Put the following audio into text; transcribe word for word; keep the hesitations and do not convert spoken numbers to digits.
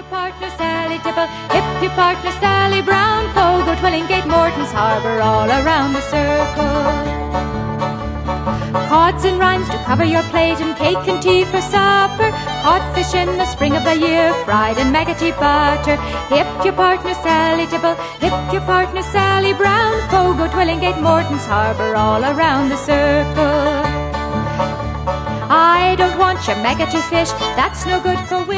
your partner Sally Tipple, hip your partner Sally Brown, Fogo, Twillingate, Morton's Harbour, all around the circle. Cods and rinds to cover your plate, and cake and tea for supper. Codfish in the spring of the year, fried in maggoty butter. Hip your partner Sally Tipple, hip your partner Sally Brown, Fogo, Twillingate, Morton's Harbour, all around the circle. I don't want your maggoty fish, that's no good for